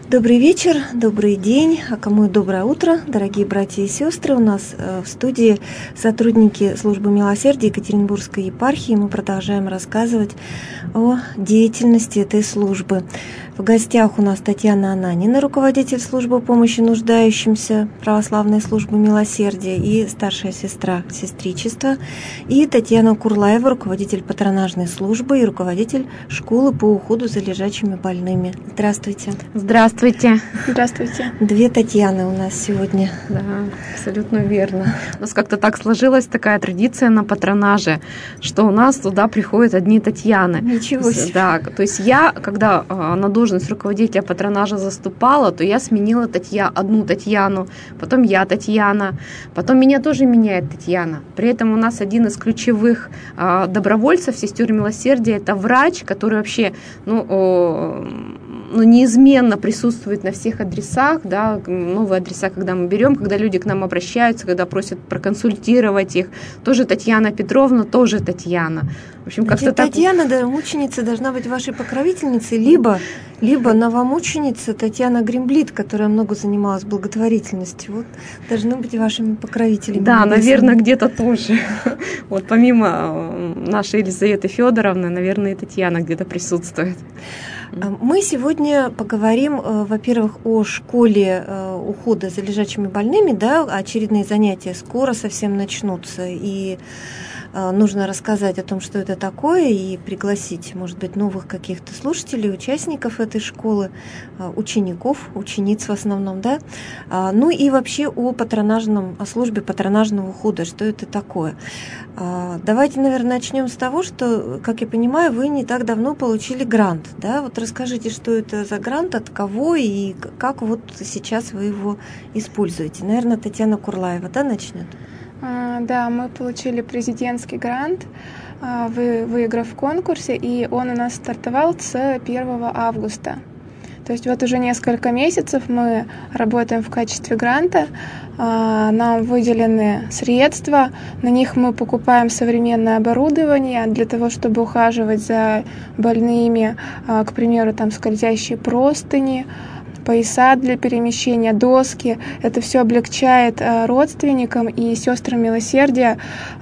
Добрый вечер, добрый день, а кому и доброе утро, дорогие братья и сестры. У нас в студии сотрудники службы милосердия Екатеринбургской епархии. Мы продолжаем рассказывать о деятельности этой службы. В гостях у нас Татьяна Ананина, руководитель службы помощи нуждающимся православной службы милосердия и старшая сестра сестричества, и Татьяна Курлаева, руководитель патронажной службы и руководитель школы по уходу за лежачими больными. Здравствуйте. Здравствуйте. Здравствуйте. Две Татьяны у нас сегодня. Да, абсолютно верно. У нас как-то так сложилась такая традиция на патронаже, что у нас туда приходят одни Татьяны. Ничего себе. Да, то есть я, когда на должность руководителя патронажа заступала, то я сменила одну Татьяну, потом я Татьяна, потом меня тоже меняет Татьяна. При этом у нас один из ключевых добровольцев, сестер милосердия, это врач, который вообще, неизменно присутствует на всех адресах, да, новые адреса, когда мы берем, когда люди к нам обращаются, когда просят проконсультировать их. Тоже Татьяна Петровна, тоже Татьяна. В общем, как-то Татьяна, да, мученица, должна быть вашей покровительницей, либо новомученица Татьяна Гримблит, которая много занималась благотворительностью. Вот должны быть вашими покровителями. Да, наверное, где-то тоже. Вот помимо нашей Елизаветы Федоровны, наверное, и Татьяна где-то присутствует. Мы сегодня поговорим, во-первых, о школе ухода за лежачими больными, да, очередные занятия скоро совсем начнутся, и нужно рассказать о том, что это такое, и пригласить, может быть, новых каких-то слушателей, участников этой школы, учеников, учениц в основном, да. Ну и вообще о службе патронажного ухода, что это такое. Давайте, наверное, начнем с того, что, как я понимаю, вы не так давно получили грант, да. Вот расскажите, что это за грант, от кого и как вот сейчас вы его используете. Наверное, Татьяна Курлаева, да, начнет? Да, мы получили президентский грант, выиграв в конкурсе, и он у нас стартовал с 1 августа. То есть вот уже несколько месяцев мы работаем в качестве гранта, нам выделены средства, на них мы покупаем современное оборудование для того, чтобы ухаживать за больными, к примеру, там скользящие простыни, пояса для перемещения, доски. Это все облегчает родственникам и сестрам милосердия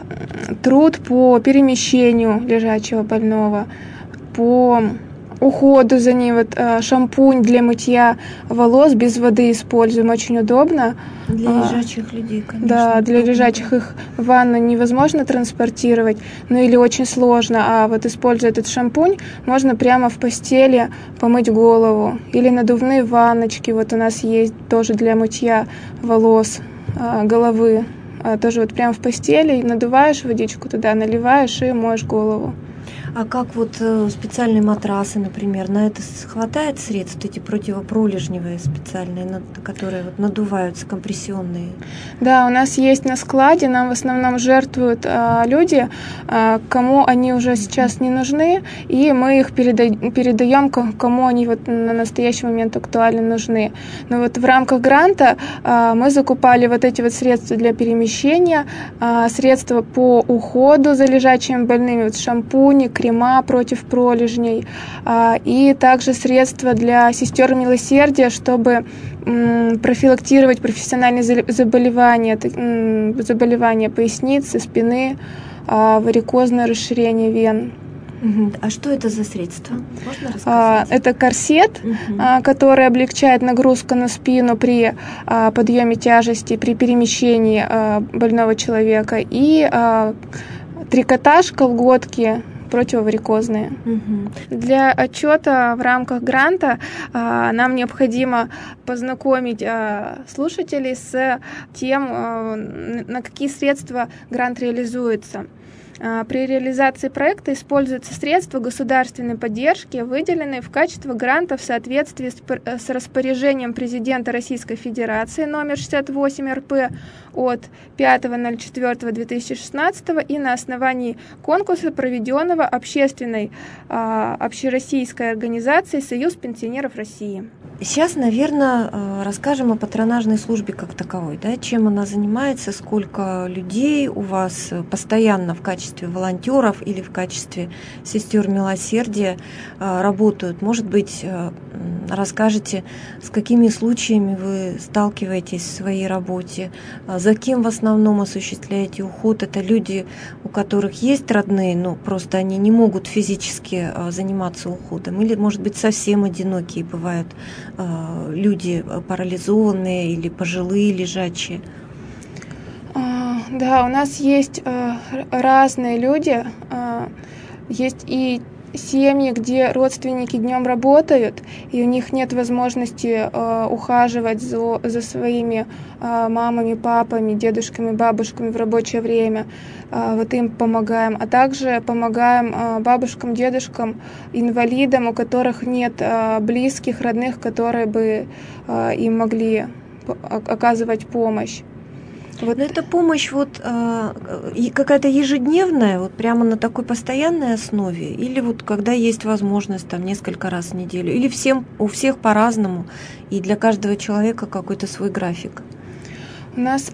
труд по перемещению лежачего больного, по уходу за ним. Вот шампунь для мытья волос без воды используем, очень удобно. Для лежачих людей, конечно. Да, для лежачих их в ванну невозможно транспортировать, или очень сложно, а вот используя этот шампунь, можно прямо в постели помыть голову. Или надувные ванночки, вот у нас есть тоже для мытья волос, головы. Тоже вот прямо в постели надуваешь водичку туда, наливаешь и моешь голову. А как вот специальные матрасы, например, на это хватает средств, эти противопролежневые специальные, которые вот надуваются, компрессионные? Да, у нас есть на складе, нам в основном жертвуют люди, кому они уже сейчас не нужны, и мы их передаем, кому они вот на настоящий момент актуально нужны. Но вот в рамках гранта мы закупали вот эти вот средства для перемещения, средства по уходу за лежачими больными, вот шампуни, крема против пролежней, и также средства для сестер милосердия, чтобы профилактировать профессиональные заболевания поясницы, спины, варикозное расширение вен. А что это за средство? Можно рассказать? Это корсет, который облегчает нагрузку на спину при подъеме тяжести, при перемещении больного человека, и трикотаж, колготки противоварикозные. Для отчета в рамках гранта нам необходимо познакомить слушателей с тем, на какие средства грант реализуется. При реализации проекта используются средства государственной поддержки, выделенные в качестве гранта в соответствии с распоряжением президента Российской Федерации номер 68 РП от 5.04.2016 и на основании конкурса, проведенного общественной общероссийской организацией «Союз пенсионеров России». Сейчас, наверное, расскажем о патронажной службе как таковой, да, чем она занимается, сколько людей у вас постоянно в качестве волонтеров или в качестве сестер милосердия работают. Может быть, расскажете, с какими случаями вы сталкиваетесь в своей работе, за кем в основном осуществляете уход. Это люди, у которых есть родные, но просто они не могут физически заниматься уходом, или, может быть, совсем одинокие бывают люди парализованные или пожилые лежачие? Да, у нас есть разные люди. Есть и семьи, где родственники днем работают, и у них нет возможности ухаживать за своими мамами, папами, дедушками, бабушками в рабочее время. Вот им помогаем. А также помогаем бабушкам, дедушкам, инвалидам, у которых нет близких, родных, которые бы им могли оказывать помощь. Вот. Но эта помощь какая-то ежедневная, вот прямо на такой постоянной основе, или вот когда есть возможность там несколько раз в неделю, или у всех по-разному, и для каждого человека какой-то свой график? У нас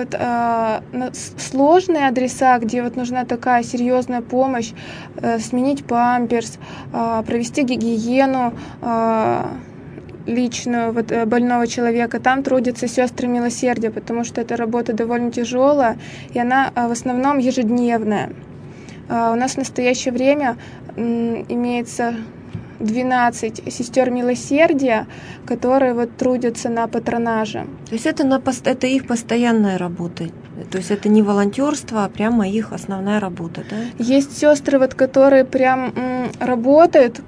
сложные адреса, где вот нужна такая серьезная помощь, сменить памперс, провести гигиену личную больного человека, там трудятся сестры милосердия, потому что эта работа довольно тяжелая, и она в основном ежедневная. У нас в настоящее время имеется 12 сестер милосердия, которые вот трудятся на патронаже. То есть это их постоянная работа? То есть это не волонтерство, а прямо их основная работа, да? Есть сестры, которые прям работают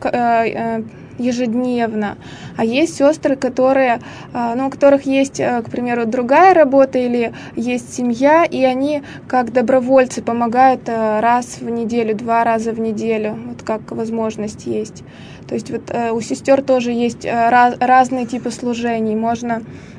ежедневно, а есть сестры, у которых есть, к примеру, другая работа или есть семья, и они как добровольцы помогают раз в неделю, 2 раза в неделю, вот как возможность есть. То есть у сестер тоже есть разные типы служений. Можно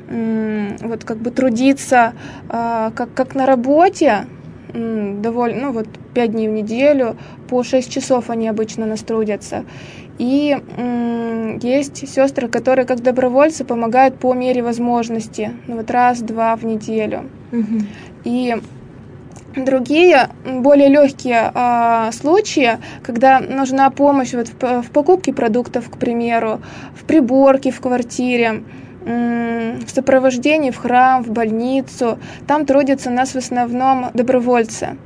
трудиться как на работе, довольно, 5 дней в неделю, по 6 часов они обычно у нас трудятся. И есть сестры, которые как добровольцы помогают по мере возможности, раз-два в неделю. Угу. И другие, более легкие случаи, когда нужна помощь в покупке продуктов, к примеру, в приборке в квартире, в сопровождении в храм, в больницу, там трудятся у нас в основном добровольцы.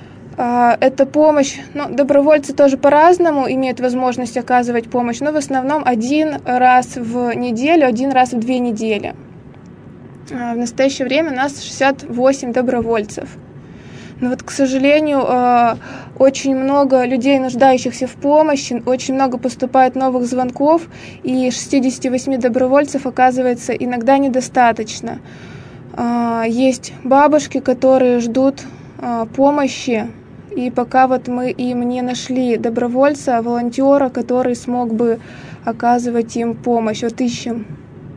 Эта помощь, добровольцы тоже по-разному имеют возможность оказывать помощь, но в основном 1 раз в неделю, 1 раз в 2 недели. В настоящее время у нас 68 добровольцев. Но к сожалению, очень много людей, нуждающихся в помощи, очень много поступает новых звонков, и 68 добровольцев оказывается иногда недостаточно. Есть бабушки, которые ждут помощи, и пока мы им не нашли добровольца, волонтера, который смог бы оказывать им помощь. Ищем.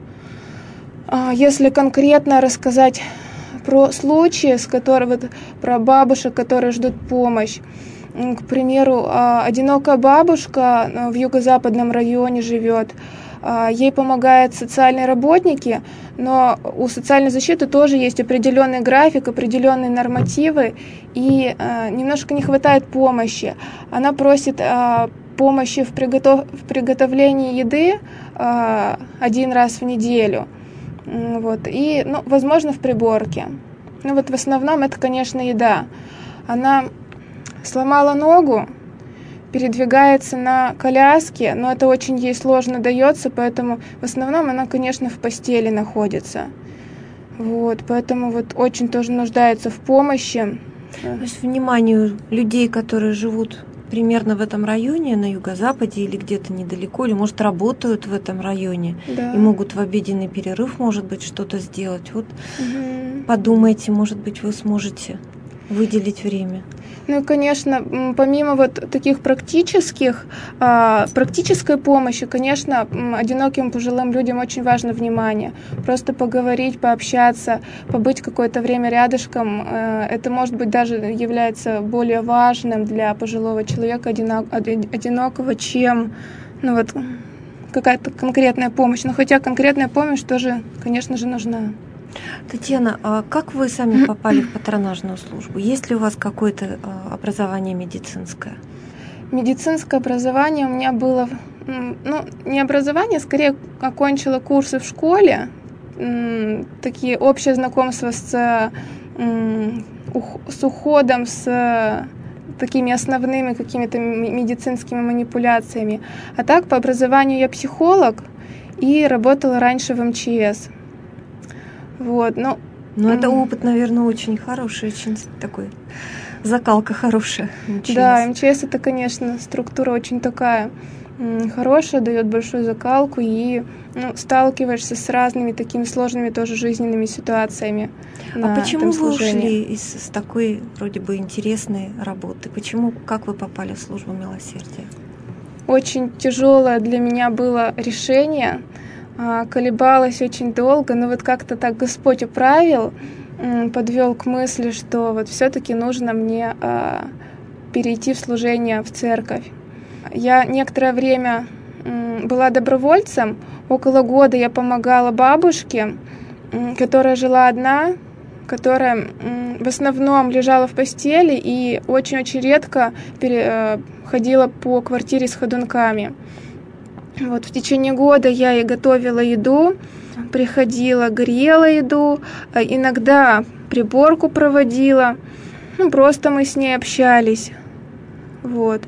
Если конкретно рассказать про случаи, про бабушек, которые ждут помощь. К примеру, одинокая бабушка в юго-западном районе живет. Ей помогают социальные работники, но у социальной защиты тоже есть определенный график, определенные нормативы, и немножко не хватает помощи. Она просит помощи в приготовлении еды 1 раз в неделю. И, возможно, в приборке. В основном это, конечно, еда. Она сломала ногу, передвигается на коляске, но это очень ей сложно дается, поэтому в основном она, конечно, в постели находится. Поэтому очень тоже нуждается в помощи. То есть вниманию людей, которые живут примерно в этом районе, на юго-западе или где-то недалеко, или, может, работают в этом районе, да, и могут в обеденный перерыв, может быть, что-то сделать. Подумайте, может быть, вы сможете выделить время. Конечно, помимо таких практической помощи, конечно, одиноким пожилым людям очень важно внимание. Просто поговорить, пообщаться, побыть какое-то время рядышком, это, может быть, даже является более важным для пожилого человека, одинокого, чем какая-то конкретная помощь, но хотя конкретная помощь тоже, конечно же, нужна. Татьяна, а как вы сами попали в патронажную службу? Есть ли у вас какое-то образование медицинское? Медицинское образование у меня было, не образование, скорее окончила курсы в школе, такие общее знакомство с уходом, с такими основными какими-то медицинскими манипуляциями. А так, по образованию я психолог и работала раньше в МЧС. Вот, но это опыт, наверное, очень хороший, очень такой, закалка хорошая. МЧС. Да, МЧС это, конечно, структура очень такая хорошая, дает большую закалку и сталкиваешься с разными такими сложными тоже жизненными ситуациями. А почему вы ушли с такой вроде бы интересной работы? Как вы попали в службу милосердия? Очень тяжелое для меня было решение. Колебалась очень долго, но вот как-то так Господь управил, подвел к мысли, что вот все-таки нужно мне перейти в служение в церковь. Я некоторое время была добровольцем, около года я помогала бабушке, которая жила одна, которая в основном лежала в постели и очень-очень редко ходила по квартире с ходунками. Вот в течение года я ей готовила еду, приходила, грела еду, иногда приборку проводила, просто мы с ней общались. Вот.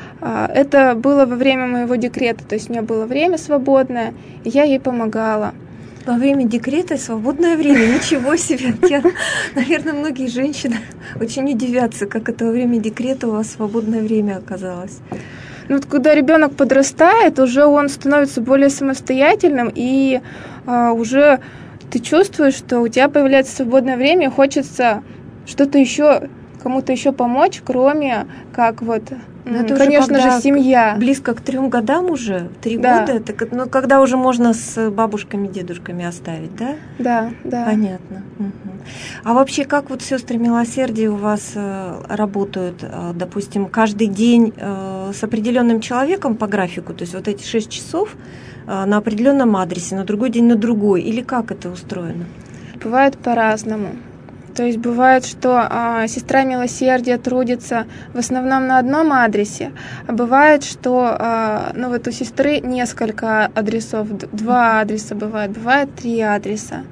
Это было во время моего декрета, то есть у меня было время свободное, и я ей помогала. Во время декрета и свободное время, ничего себе. Наверное, многие женщины очень удивятся, как это во время декрета у вас свободное время оказалось. Вот когда ребенок подрастает, уже он становится более самостоятельным, и уже ты чувствуешь, что у тебя появляется свободное время, и хочется что-то еще, кому-то еще помочь, кроме как вот, конечно же, семья. Близко к 3 годам уже, 3 года, это когда уже можно с бабушками, дедушками оставить, да? Да. Понятно. Угу. А вообще, как вот сестры милосердия у вас работают, допустим, каждый день с определенным человеком по графику, то есть вот эти 6 часов на определенном адресе, на другой день на другой, или как это устроено? Бывает по-разному. То есть бывает, что сестра милосердия трудится в основном на одном адресе, а бывает, что вот у сестры несколько адресов, 2 адреса бывает 3 адреса.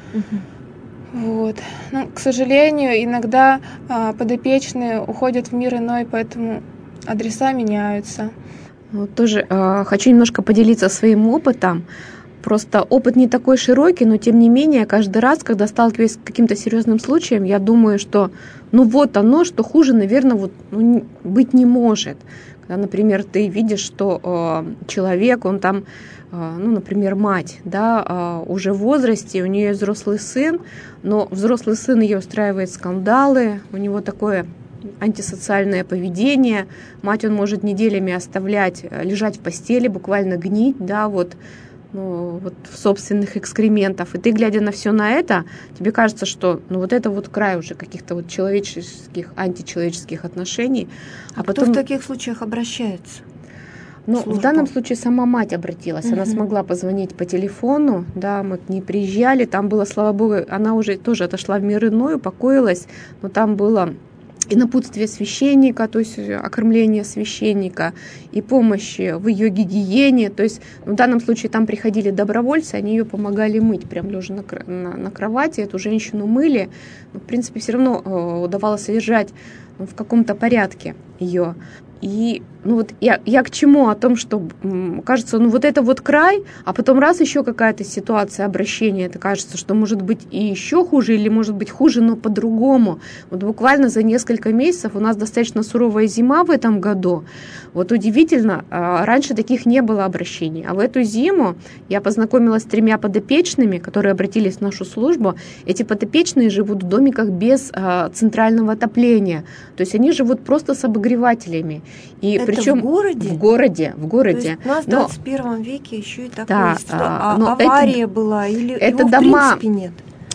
Вот. К сожалению, иногда подопечные уходят в мир иной, поэтому адреса меняются. Вот тоже хочу немножко поделиться своим опытом. Просто опыт не такой широкий, но тем не менее, каждый раз, когда сталкиваюсь с каким-то серьезным случаем, я думаю, что вот оно, что хуже, наверное, быть не может. Когда, например, ты видишь, что человек, он там, например, мать, да, уже в возрасте, у нее взрослый сын, но взрослый сын ее устраивает скандалы, у него такое антисоциальное поведение, мать он может неделями оставлять, лежать в постели, буквально гнить, да, вот в собственных экскрементах. И ты, глядя на все на это, тебе кажется, что это край уже каких-то человеческих, античеловеческих отношений. А потом... Кто в таких случаях обращается? В данном случае сама мать обратилась. Она смогла позвонить по телефону, да, мы к ней приезжали, там было, слава богу, она уже тоже отошла в мир иной, упокоилась, но там было и напутствие священника, то есть окормление священника, и помощь в ее гигиене. То есть в данном случае там приходили добровольцы, они ее помогали мыть, прям лежа на кровати, эту женщину мыли. Но, в принципе, все равно удавалось содержать в каком-то порядке ее. И я к чему? О том, что кажется, это край, а потом раз еще какая-то ситуация обращения, это кажется, что может быть и еще хуже, или может быть хуже, но по-другому. Буквально за несколько месяцев у нас достаточно суровая зима в этом году. Удивительно, раньше таких не было обращений. А в эту зиму я познакомилась с 3 подопечными, которые обратились в нашу службу. Эти подопечные живут в домиках без центрального отопления. То есть они живут просто с обогревателями. И это причем в городе? В городе. То есть у нас в 21 веке еще и такое есть. Авария была или это его дома, в принципе нет?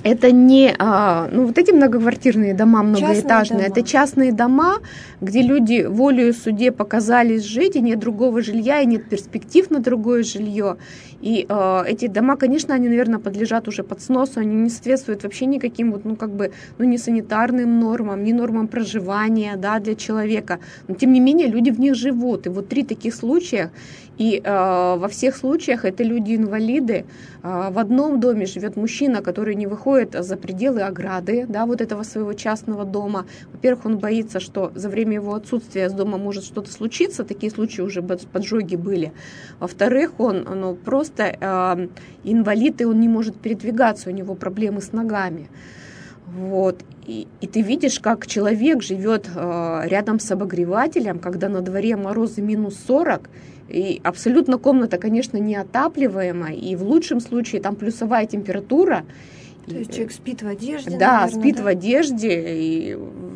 это не, вот эти многоквартирные дома, многоэтажные, это частные дома, где люди волею суде показались жить, и нет другого жилья, и нет перспектив на другое жилье. И эти дома, конечно, они, наверное, подлежат уже под сносу, они не соответствуют вообще никаким ни санитарным нормам, ни нормам проживания, да, для человека. Но, тем не менее, люди в них живут. И вот 3 таких случая, и во всех случаях это люди-инвалиды. В одном доме живет мужчина, который не выходит за пределы ограды, да, вот этого своего частного дома. Во-первых, он боится, что за время его отсутствия с дома может что-то случиться, такие случаи уже поджоги были. Во-вторых, он просто инвалид, и он не может передвигаться, у него проблемы с ногами. Вот. И ты видишь, как человек живет рядом с обогревателем, когда на дворе морозы минус 40, и абсолютно комната, конечно, неотапливаемая, и в лучшем случае там плюсовая температура. То есть человек спит в одежде? Да, наверное, спит в одежде. И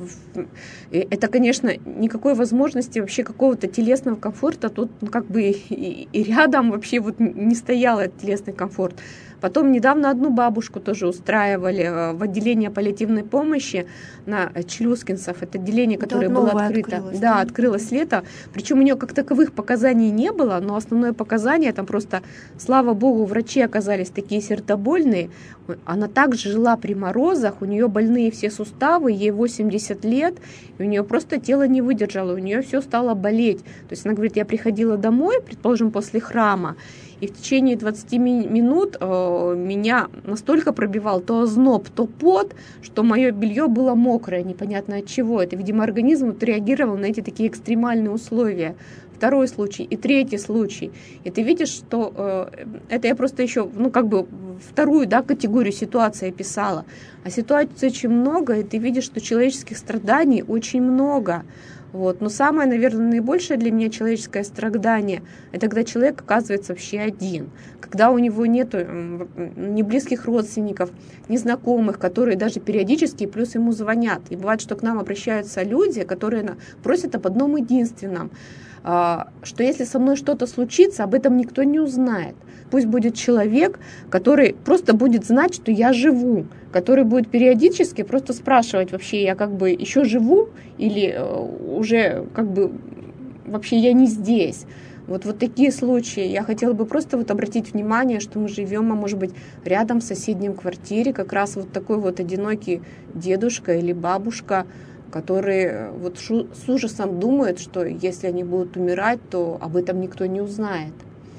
это, конечно, никакой возможности вообще какого-то телесного комфорта тут и рядом вообще не стоял этот телесный комфорт. Потом недавно одну бабушку тоже устраивали в отделение паллиативной помощи на Челюскинцев. Это отделение, которое было открыто. Открылось лето. Причем у нее как таковых показаний не было, но основное показание, там просто, слава богу, врачи оказались такие сердобольные. Она также жила при морозах, у нее больные все суставы, ей 80 лет, и у нее просто тело не выдержало, у нее все стало болеть. То есть она говорит, я приходила домой, предположим, после храма, и в течение 20 минут меня настолько пробивал то озноб, то пот, что мое белье было мокрое, непонятно от чего. Это, видимо, организм отреагировал на эти такие экстремальные условия. Второй случай и третий случай. И ты видишь, что это я просто еще, вторую, категорию ситуации описала. А ситуаций очень много, и ты видишь, что человеческих страданий очень много. Вот. Но самое, наверное, наибольшее для меня человеческое страдание – это когда человек оказывается вообще один, когда у него нет ни близких родственников, ни знакомых, которые даже периодически плюс ему звонят. И бывает, что к нам обращаются люди, которые просят об одном единственном, что если со мной что-то случится, об этом никто не узнает. Пусть будет человек, который просто будет знать, что я живу, который будет периодически просто спрашивать, вообще я еще живу или уже вообще я не здесь. Вот такие случаи. Я хотела бы просто обратить внимание, что мы живем, может быть, рядом в соседнем квартире, как раз такой одинокий дедушка или бабушка, которые с ужасом думают, что если они будут умирать, то об этом никто не узнает.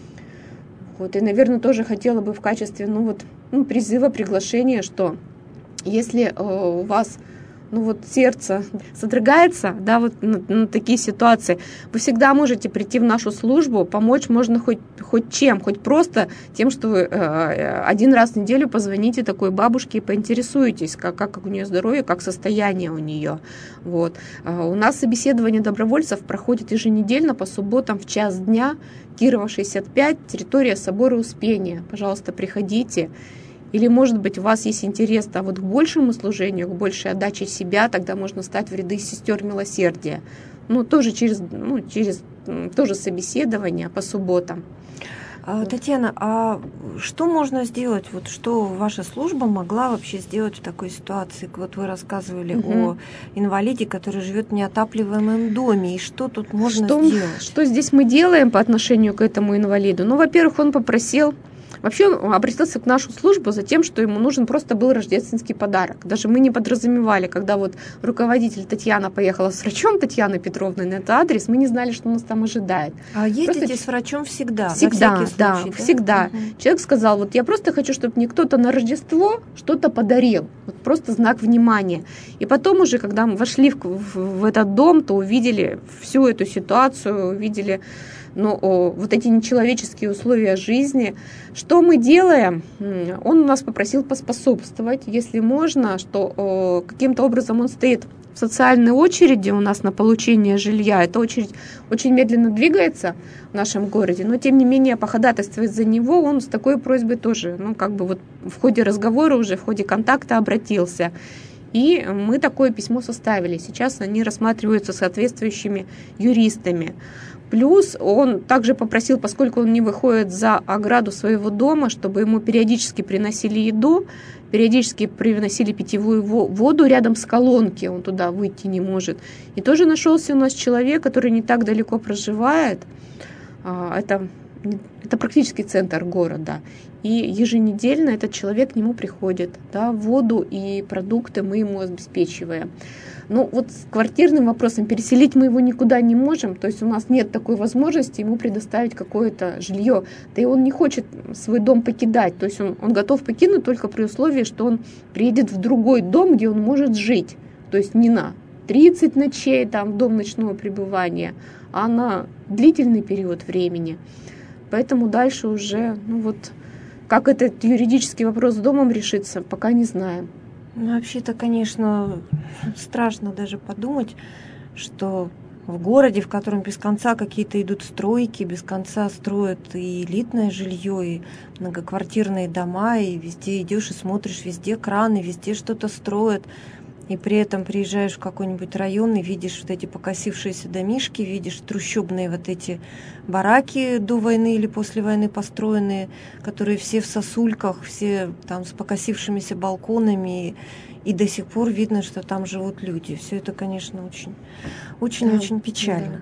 И, наверное, тоже хотела бы в качестве призыва, приглашения, что если у вас сердце содрогается, на такие ситуации, вы всегда можете прийти в нашу службу, помочь можно хоть чем, хоть просто тем, что вы один раз в неделю позвоните такой бабушке и поинтересуетесь, как у нее здоровье, как состояние у нее. У нас собеседование добровольцев проходит еженедельно по субботам в 1:00 дня, Кирова 65, территория собора Успения. Пожалуйста, приходите. Или, может быть, у вас есть интерес к большему служению, к большей отдаче себя, тогда можно стать в ряды сестер милосердия. Тоже через тоже собеседование по субботам. Татьяна, а что можно сделать? Что ваша служба могла вообще сделать в такой ситуации? Вы рассказывали о инвалиде, который живет в неотапливаемом доме. И что тут можно сделать? Что здесь мы делаем по отношению к этому инвалиду? Во-первых, он попросил... Вообще он обратился к нашу службу за тем, что ему нужен просто был рождественский подарок. Даже мы не подразумевали, когда руководитель Татьяна поехала с врачом Татьяны Петровны на этот адрес, мы не знали, что нас там ожидает. А ездите с врачом всегда? Всегда, случай, да, всегда. Человек сказал, я просто хочу, чтобы мне кто-то на Рождество что-то подарил. Просто знак внимания. И потом уже, когда мы вошли в этот дом, то увидели всю эту ситуацию, увидели эти нечеловеческие условия жизни. Что мы делаем? Он нас попросил поспособствовать, если можно, что каким-то образом он стоит в социальной очереди у нас на получение жилья. Эта очередь очень медленно двигается в нашем городе, но тем не менее походатайствовать за него он с такой просьбой тоже, в ходе разговора уже, в ходе контакта обратился. И мы такое письмо составили. Сейчас они рассматриваются соответствующими юристами. Плюс он также попросил, поскольку он не выходит за ограду своего дома, чтобы ему периодически приносили еду, периодически приносили питьевую воду рядом с колонки, он туда выйти не может. И тоже нашелся у нас человек, который не так далеко проживает, это практически центр города. И еженедельно этот человек к нему приходит, да, воду и продукты мы ему обеспечиваем. Ну вот с квартирным вопросом переселить мы его никуда не можем, то есть у нас нет такой возможности ему предоставить какое-то жилье. Да и он не хочет свой дом покидать, то есть он готов покинуть только при условии, что он приедет в другой дом, где он может жить. То есть не на 30 ночей, там, в дом ночного пребывания, а на длительный период времени. Поэтому дальше уже, как этот юридический вопрос с домом решится, пока не знаем. Вообще-то, конечно, страшно даже подумать, что в городе, в котором без конца какие-то идут стройки, без конца строят и элитное жилье, и многоквартирные дома, и везде идешь и смотришь, везде краны, везде что-то строят. И при этом приезжаешь в какой-нибудь район и видишь вот эти покосившиеся домишки, видишь трущобные вот эти бараки до войны или после войны построенные, которые все в сосульках, все там с покосившимися балконами, и до сих пор видно, что там живут люди. Все это, конечно, очень печально.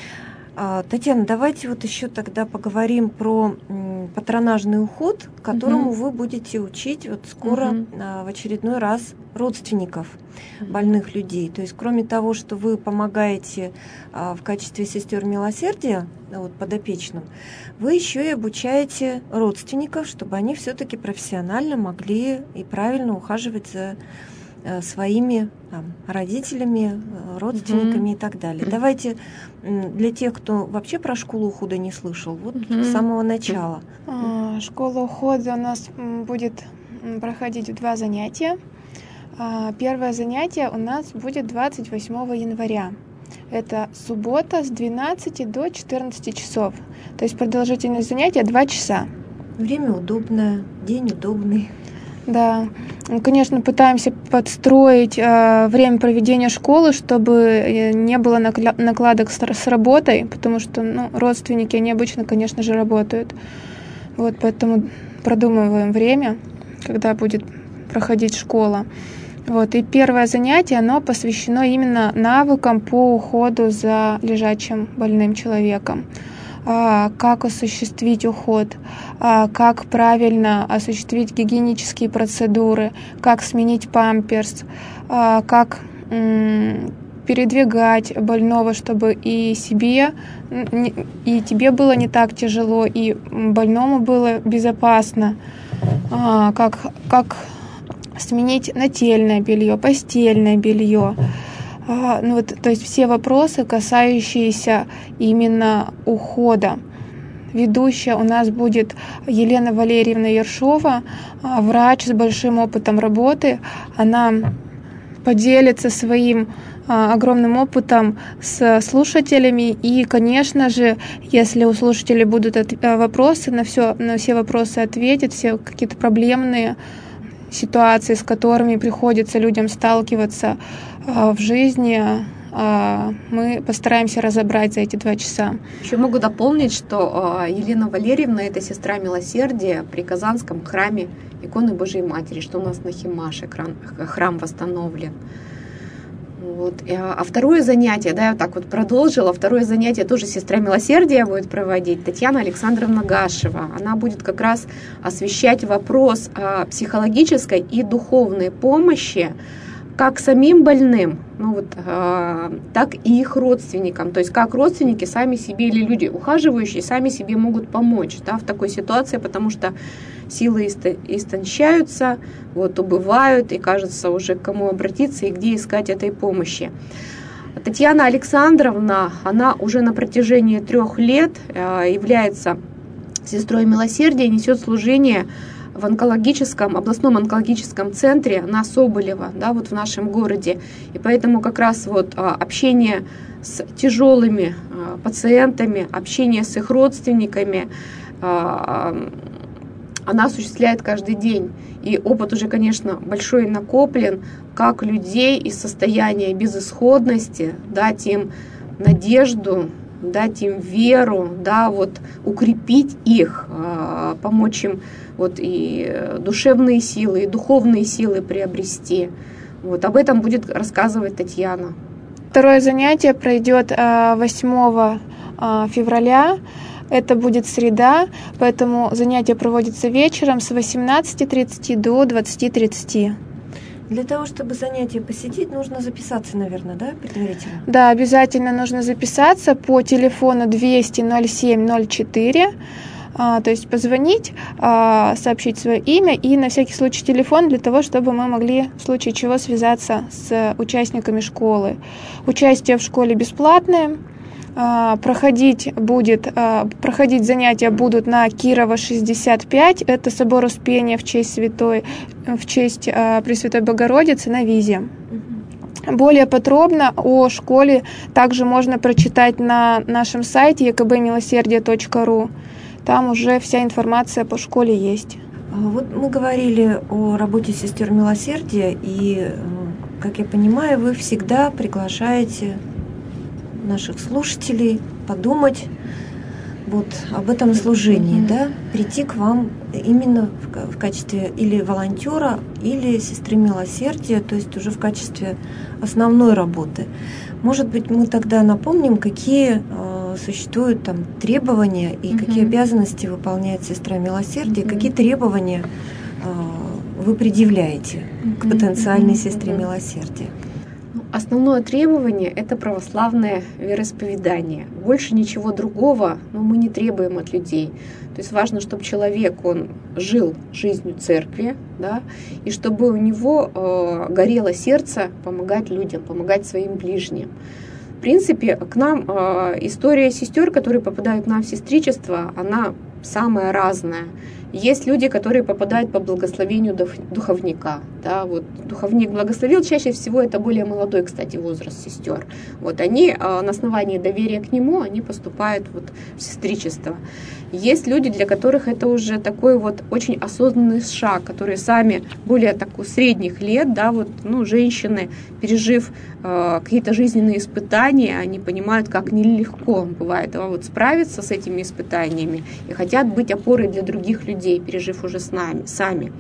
Да. Татьяна, давайте вот еще тогда поговорим про патронажный уход, которому вы будете учить вот скоро в очередной раз родственников больных людей. То есть кроме того, что вы помогаете в качестве сестер милосердия подопечным, вы еще и обучаете родственников, чтобы они все-таки профессионально могли и правильно ухаживать за своими родителями, родственниками и так далее. Давайте для тех, кто вообще про школу ухода не слышал, с самого начала. Школа ухода у нас будет проходить 2 занятия. Первое занятие у нас будет 28 января. Это суббота с 12 до 14 часов. То есть продолжительность занятия 2 часа. Время удобное, день удобный. Да, конечно, пытаемся подстроить время проведения школы, чтобы не было накладок с работой, потому что родственники, они обычно, конечно же, работают. Поэтому продумываем время, когда будет проходить школа. И первое занятие, оно посвящено именно навыкам по уходу за лежачим больным человеком. Как осуществить уход, как правильно осуществить гигиенические процедуры, как сменить памперс, как передвигать больного, чтобы и себе, и тебе было не так тяжело, и больному было безопасно, как сменить нательное белье, постельное белье. То есть все вопросы, касающиеся именно ухода. Ведущая у нас будет Елена Валерьевна Ершова, врач с большим опытом работы. Она поделится своим огромным опытом с слушателями. И, конечно же, если у слушателей будут вопросы, на все вопросы ответит, все какие-то проблемные ситуации, с которыми приходится людям сталкиваться в жизни, мы постараемся разобрать за эти 2 часа. Еще могу дополнить, что Елена Валерьевна – это сестра милосердия при Казанском храме иконы Божией Матери, что у нас на Химаше храм восстановлен. А второе занятие, я продолжила, второе занятие тоже сестра милосердия будет проводить, Татьяна Александровна Гашева. Она будет как раз освещать вопрос психологической и духовной помощи как самим больным, так и их родственникам. То есть как родственники сами себе или люди, ухаживающие, сами себе могут помочь в такой ситуации, потому что силы истончаются, убывают, и кажется уже к кому обратиться и где искать этой помощи. Татьяна Александровна, она уже на протяжении 3 лет является сестрой милосердия, несет служение в областном онкологическом центре на Соболева, в нашем городе. И поэтому как раз общение с тяжелыми пациентами, общение с их родственниками, она осуществляет каждый день. И опыт уже, конечно, большой накоплен, как людей из состояния безысходности дать им надежду, дать им веру, да, вот укрепить их, помочь им вот и душевные силы, и духовные силы приобрести. Вот об этом будет рассказывать Татьяна. Второе занятие пройдет 8 февраля. Это будет среда, поэтому занятие проводится вечером с 18:30 до 20:30. Для того, чтобы занятие посетить, нужно записаться, наверное, да, предварительно? Да, обязательно нужно записаться по телефону 200 07 04, то есть позвонить, сообщить свое имя и на всякий случай телефон для того, чтобы мы могли в случае чего связаться с участниками школы. Участие в школе бесплатное. Проходить занятия будут на Кирова 65, это собор Успения в честь Пресвятой Богородицы на Визе. Более подробно о школе также можно прочитать на нашем сайте ekbmилосердие.ру. Там уже вся информация по школе есть. Вот мы говорили о работе сестер милосердия, и, как я понимаю, вы всегда приглашаете наших слушателей подумать вот об этом служении, да, прийти к вам именно в качестве или волонтера, или сестры милосердия, то есть уже в качестве основной работы. Может быть, мы тогда напомним, какие существуют там требования и какие обязанности выполняет сестра милосердия, какие требования вы предъявляете к потенциальной сестре милосердия. Основное требование – это православное вероисповедание. Больше ничего другого мы не требуем от людей. То есть важно, чтобы человек он жил жизнью церкви, да, и чтобы у него горело сердце помогать людям, помогать своим ближним. В принципе, к нам история сестер, которые попадают к нам в сестричество, она самая разная. Есть люди, которые попадают по благословению духовника. Да, вот духовник благословил, чаще всего это более молодой, кстати, возраст сестер. Вот они на основании доверия к нему, они поступают вот в сестричество. Есть люди, для которых это уже такой вот очень осознанный шаг, которые сами более средних лет, да, вот, женщины, пережив какие-то жизненные испытания, они понимают, как нелегко бывает вот справиться с этими испытаниями и хотят быть опорой для других людей, пережив уже сами.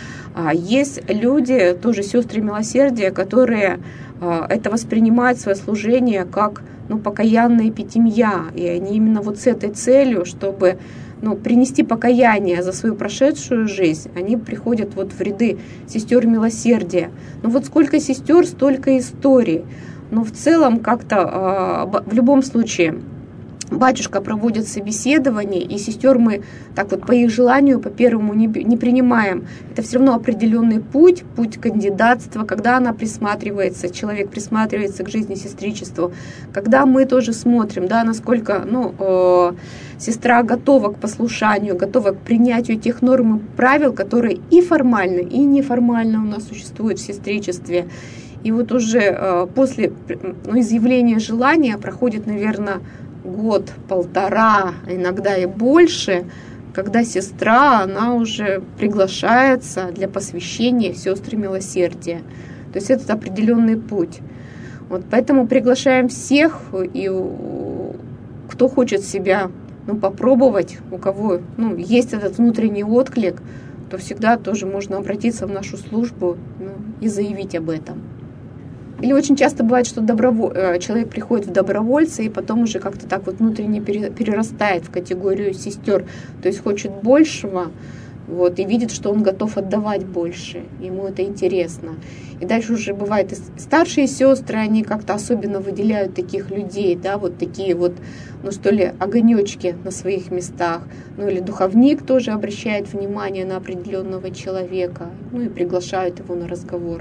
Есть люди, тоже сестры милосердия, которые это воспринимают свое служение как покаянная эпитемия, и они именно вот с этой целью, чтобы принести покаяние за свою прошедшую жизнь, они приходят вот в ряды сестер милосердия. Вот сколько сестер, столько историй. Но в целом как-то в любом случае батюшка проводит собеседование, и сестер мы так вот по их желанию, по первому не принимаем. Это все равно определенный путь кандидатства, когда она присматривается, человек присматривается к жизни сестричеству, когда мы тоже смотрим, да, насколько сестра готова к послушанию, готова к принятию тех норм и правил, которые и формально, и неформально у нас существуют в сестричестве. И вот уже после изъявления желания проходит, наверное, год, полтора, иногда и больше, когда сестра, она уже приглашается для посвящения в сестры милосердия. То есть это определенный путь. Вот поэтому приглашаем всех, и кто хочет себя попробовать, у кого есть этот внутренний отклик, то всегда тоже можно обратиться в нашу службу и заявить об этом. Или очень часто бывает, что человек приходит в добровольцы и потом уже как-то так вот внутренне перерастает в категорию сестер, то есть хочет большего, вот, и видит, что он готов отдавать больше, ему это интересно. И дальше уже бывает и старшие сестры, они как-то особенно выделяют таких людей, да, вот такие вот, что ли, огонечки на своих местах, или духовник тоже обращает внимание на определенного человека, и приглашают его на разговор.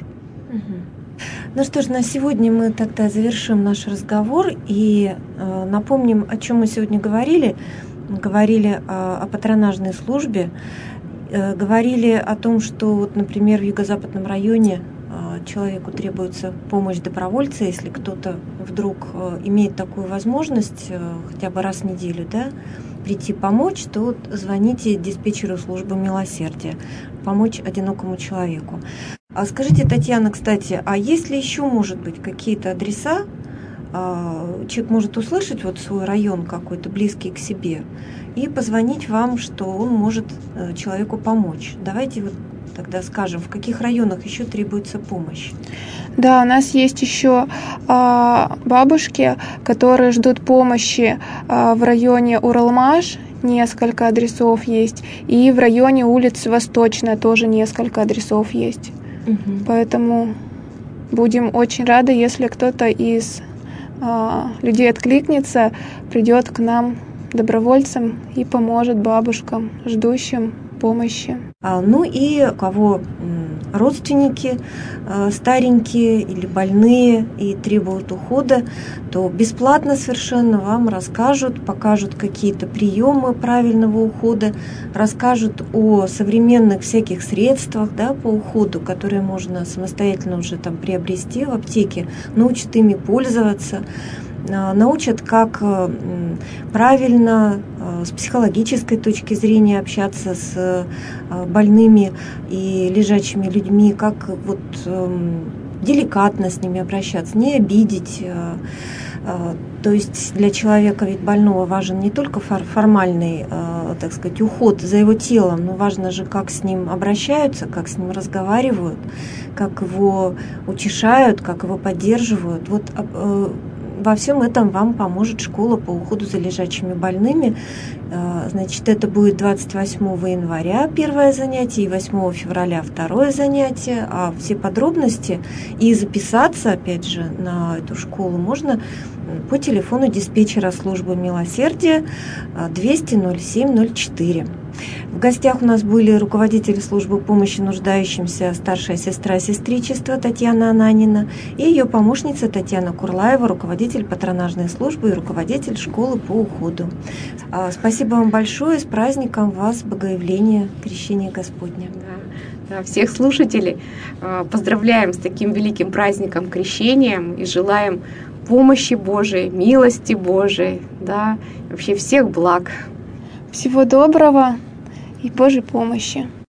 Ну что ж, на сегодня мы тогда завершим наш разговор и напомним, о чем мы сегодня говорили. Мы говорили о патронажной службе, говорили о том, что, вот, например, в юго-западном районе человеку требуется помощь добровольца, если кто-то вдруг имеет такую возможность хотя бы раз в неделю, да, прийти помочь, то звоните диспетчеру службы милосердия, помочь одинокому человеку. А скажите, Татьяна, кстати, а есть ли еще, может быть, какие-то адреса, человек может услышать вот свой район какой-то близкий к себе и позвонить вам, что он может человеку помочь. Давайте вот тогда скажем, в каких районах еще требуется помощь. Да, у нас есть еще бабушки, которые ждут помощи в районе Уралмаш, несколько адресов есть, и в районе улицы Восточная тоже несколько адресов есть. Угу. Поэтому будем очень рады, если кто-то из людей откликнется, придет к нам добровольцем и поможет бабушкам, ждущим помощи. Ну и у кого родственники старенькие или больные и требуют ухода, то бесплатно совершенно вам расскажут, покажут какие-то приемы правильного ухода, расскажут о современных всяких средствах, да, по уходу, которые можно самостоятельно уже там приобрести в аптеке, научат ими пользоваться, научат, как правильно с психологической точки зрения общаться с больными и лежачими людьми, как вот деликатно с ними обращаться, не обидеть. То есть для человека ведь больного важен не только формальный, так сказать, уход за его телом, но важно же, как с ним обращаются, как с ним разговаривают, как его утешают, как его поддерживают. Вот во всем этом вам поможет школа по уходу за лежачими больными. Значит, это будет 28 января первое занятие и 8 февраля второе занятие. А все подробности и записаться, опять же, на эту школу можно по телефону диспетчера службы милосердия 200-07-04. В гостях у нас были руководитель службы помощи нуждающимся, старшая сестра сестричества Татьяна Ананина и ее помощница Татьяна Курлаева, руководитель патронажной службы и руководитель школы по уходу. Спасибо вам большое, с праздником вас, Богоявления, Крещения Господня. Да, всех слушателей поздравляем с таким великим праздником Крещением и желаем помощи Божией, милости Божией, да, вообще всех благ. Всего доброго и Божьей помощи.